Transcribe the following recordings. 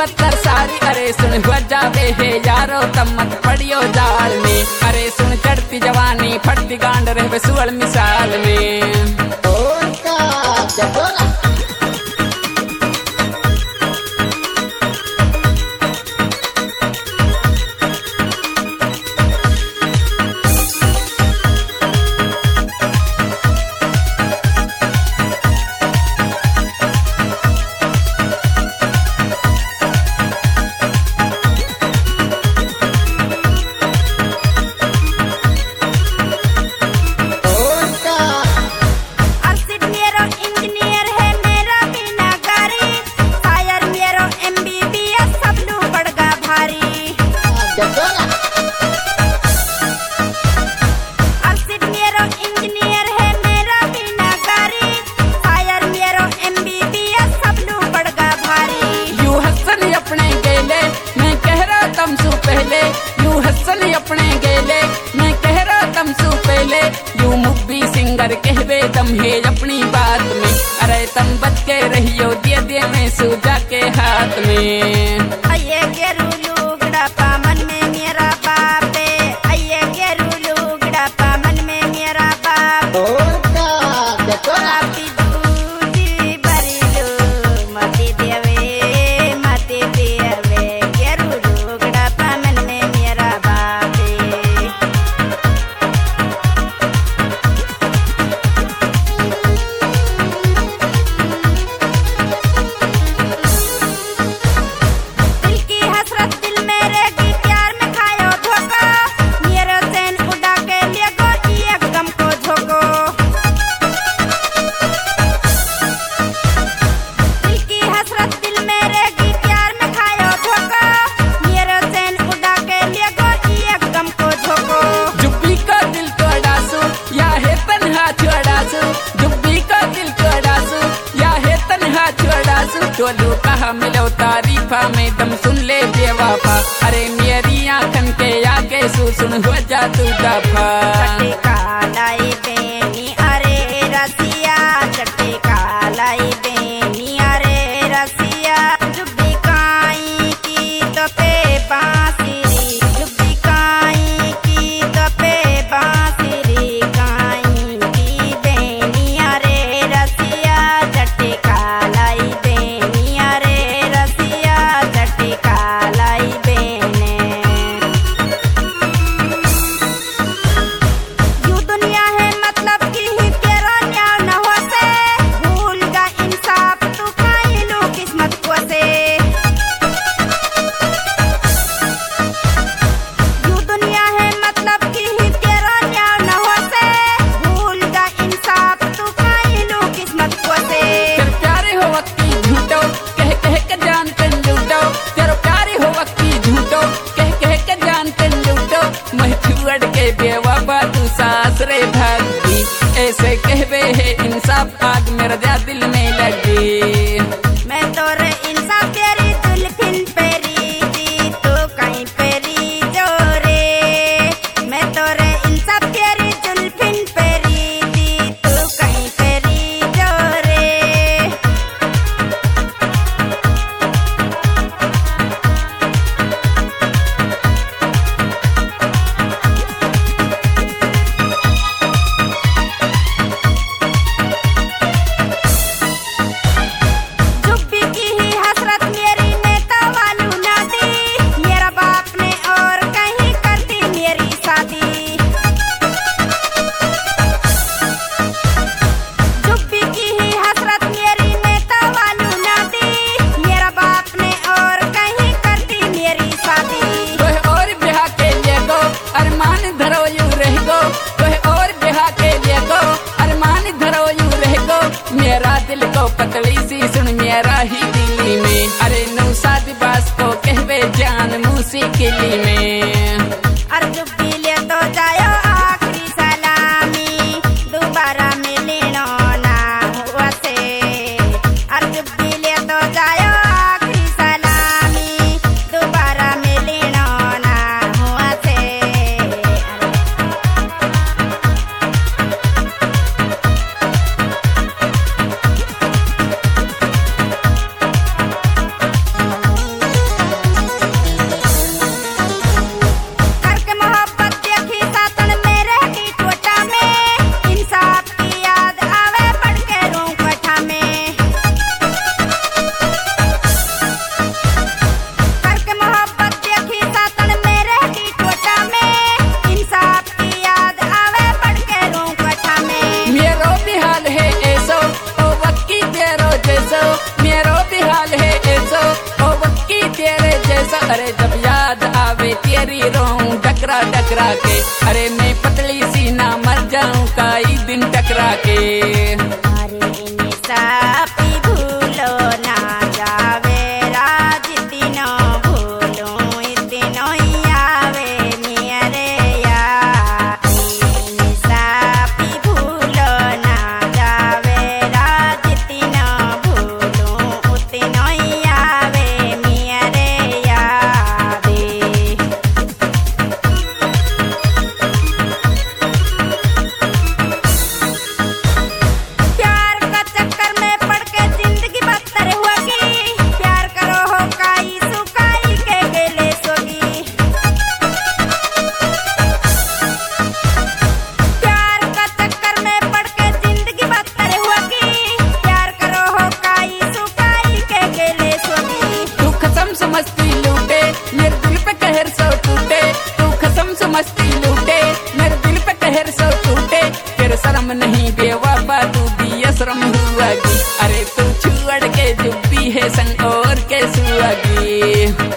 बत्तर सारी अरे सुन हो जावे है यारो तब मत पड़ियो जाल में। अरे सुन चढ़ती जवानी फटती गांड रहे सुअल मिसाल में। अपने गेले मैं कह रहा तमसू पहले यू मुब्बी सिंगर कहवे दम है अपनी बात में। अरे तम बच के रहियो दे दे में सूजा के हाथ में। अये गेरू लुगड़ा पामन में मेरा बाप है, अये गेरू लुगड़ा पामन में मेरा बाप। आपकी दूजी बरीलो मती देवे गेरू लुगड़ा पामन में मेरा बाप है। दिल की हसरत दिल मेरे की प्यार में खायो धोखा, मेरे चैन उड़ा के ले गो एक गम को झोंको। दिल की हसरत दिल मेरे की प्यार में खायो धोखा, मेरे चैन उड़ा के ले गो एक गम को झोंको। जुब्बी का दिल को डासू या है तन्हा छोड़ासू, जुब्बी का दिल को डासू या है तन्हा छोड़ासू। टोलू कहा मिलो तारीफा में दम सुन ले बेवफा। अरे मेरी आंखन के आगे सुन हो जा तू दफा। चट्टे कालाई बेनी अरे रसिया, चट्टे कालाई बेनी अरे रसिया। जुब्बी काई की तो पे बांसुरी, जुब्बी काई की तो पे बांसुरी। काई की बेनी अरे रसिया, चट्टे कालाई बेनी अरे रसिया, चट्टे कालाई बेने। यू दुनिया है मतलब की ही तेरा न्याय न हो से, भूल गा इंसाफ तू खाई लो किस्मत को से। यू दुनिया है मतलब की ही तेरा न्याय न हो से, भूल गा इंसाफ तू खाई लो किस्मत को से। तेरे प्यारे हो वक्ती झूठो कह कह के जान के लूटो, तेरे प्यारे हो वक्ती झूठो कह कह के जान के लूटो। मैं छुअड़ के बेवफा तू सासरे भागी, ऐसे कहवे है इंसाफ आग मेरा दिया दिल में लगी। मैं तोरे इंसाफ तेरी जुल्फिन पेरी दी, तू कहीं पेरी जोरे। मैं तोरे इंसाफ तेरी जुल्फिन पेरी दी, तू कहीं पेरी जोरे। जुब्बी की ही हसरत मेरी नेता वालू ना दी, मेरा बाप ने और कहीं कर दी मेरी शादी। जुब्बी की ही हसरत मेरी नेता वालू ना दी, मेरा बाप ने और कहीं कर दी मेरी शादी। कोई और ब्याह के लिए गो अरमान धरो यू रह गो, कोई और ब्याह के लिए गो अरमान धरो यू रह गो। मेरा दिल को पतली सी सुन मेरा ही दिल्ली में। अरे नौसाद बास को कहवे जान मूसीकिली में। और जुब्बी ले तो जायो आखिरी सलामी, दोबारा मिलनो ना हुआ से। और जुब्बी ले तो जायो आखिरी सलामी, दोबारा मिलनो ना हुआ से। टकरा के। अरे मैं पतली सी ना मर जाऊं कई दिन टकरा के। अरे निसापी भूलो ना जावे राज तीनो भूलो इतनो ही आवे मेरे यार। निसापी भूलो ना जावे राज तीनो भूलो उतनो ही आवे मेरे यार। प्यार का चक्कर में पड़ के जिंदगी बदतर हुआ की। प्यार करो हो काई सुकाई के गेले सोगी। प्यार का चक्कर में पड़ के जिंदगी बदतर हुआ की। प्यार करो हो काई सुकाई के गेले सोगी। तू कसम समझती लूटे मेरे दिल पे कहर सो टूटे। तू कसम समझती लूटे मेरे दिल पे कहर सो टूटे। तेरे शर्म नहीं बेवफा तू भी शर्म हुआगी। अरे तू छुअड़ के जुब्बी है संग और के सुआगी।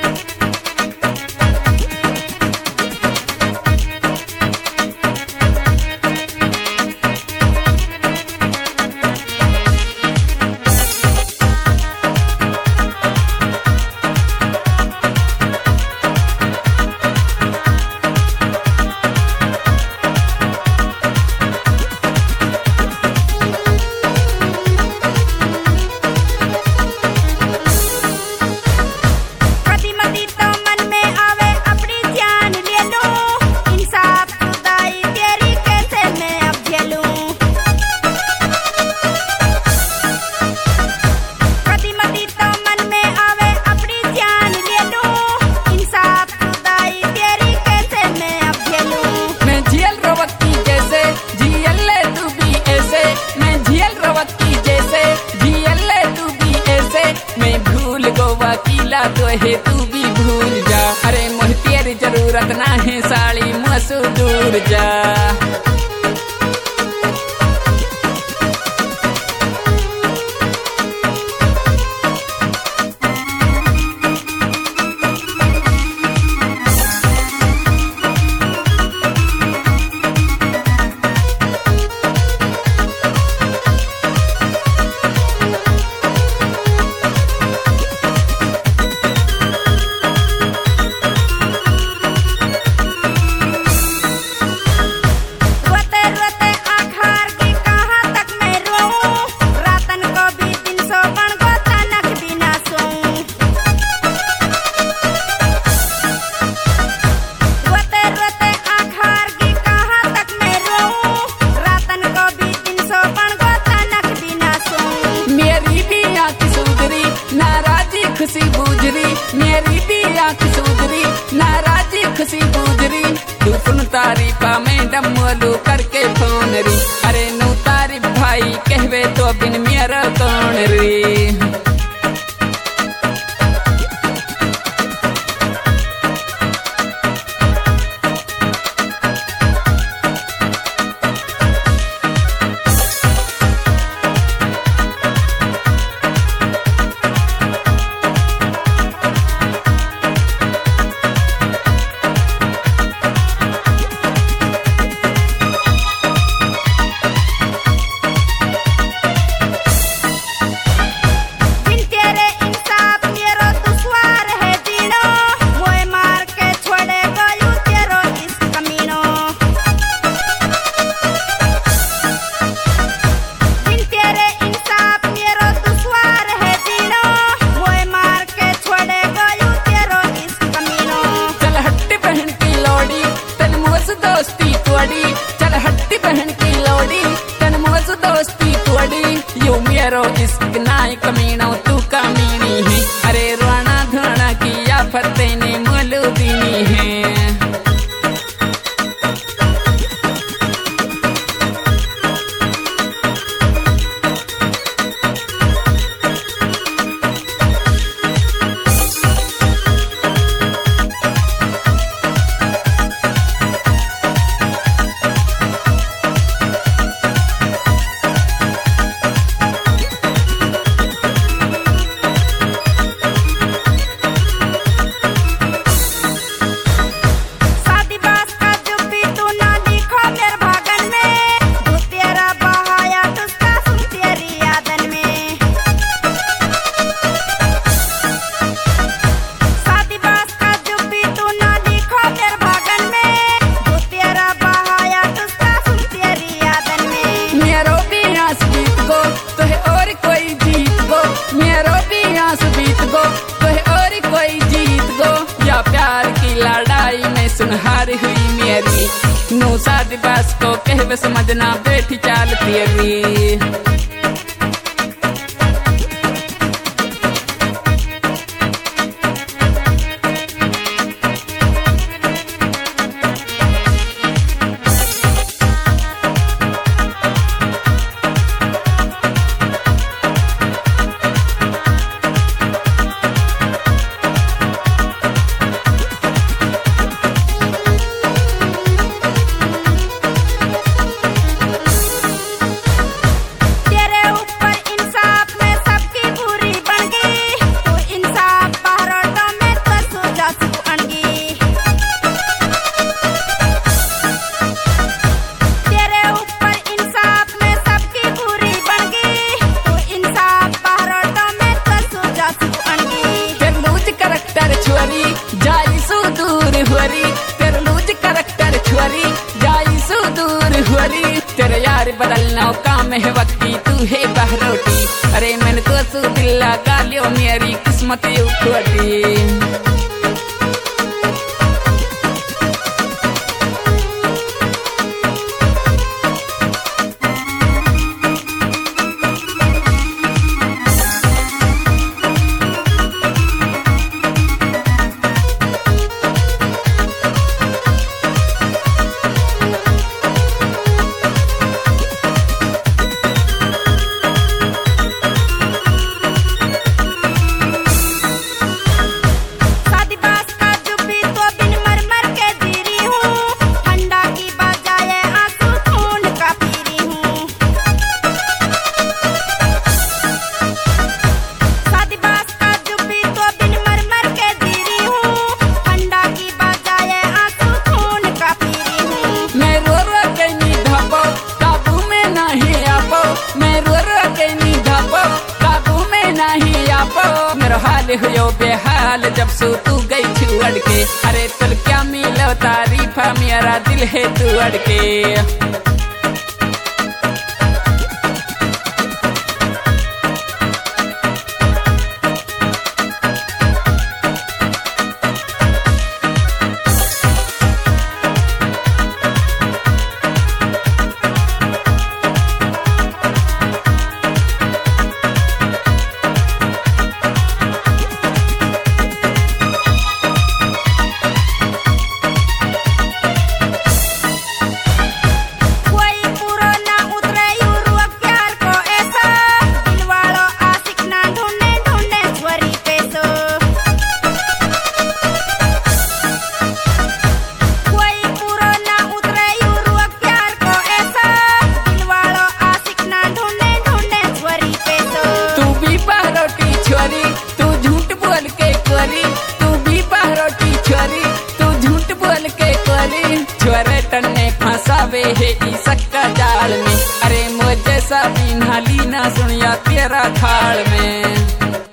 कदी मदी तो मन में आवे अपनी जान ले लूं। इंसाफ खुदाई तेरी कैसे मैं अब झेलूं। कदी मदी तो मन में आवे अपनी जान ले लूं। इंसाफ खुदाई तेरी कैसे मैं अब झेलूं। मैं झेल रवक्की जैसे झियल ले तू भी ऐसे। मैं झेल रवक्की जैसे झियल ले तू भी ऐसे। मैं भूल गोवा किला तो है तू भी भूल जा। अरे मोह तेरी जरूरत ना है साड़ी मसू दूर जा। रोते रोते आखार की कहाँ तक मैं रोऊं। रातन को भी दिन सो बन गो तनक बिना सोऊं। रोते रोते आखार की कहाँ तक मैं रोऊं। रातन को भी दिन सो बन गो तनक बिना सोऊं। मेरी भी आँख सुधरी नाराजी खुशी बूझरी। मेरी भी आँख सुधरी नाराजी खुशी बूझरी। तू सुन तारीफा में डमोलू करके फोन री। अरे नू तारीफ भाई कहवे तो बिन मेरा कौन री। मेरो इश्क नाई कमीना तू कमीनी है। अरे रोना धोना की आफत ने मलूदीनी है। सुनहारी हुई मेरी, नो शादी बस को कहवे समझना बैठी चाल तेरी। तेरे यार बदलना काम है वक्ती तू है बहरोटी, अरे मैंने तो दिल लगा लियो मेरी किस्मत उठोटी। मेरा हाल हुयो बेहाल जब सो तू गई छुअड़ के, अरे तुल क्या मिलो तारीफा मेरा दिल है तू अड़ के। छोरे टन्ने फंसावे है इस जाल में, अरे मुझे सा बिना लीना सुनिया तेरा थाल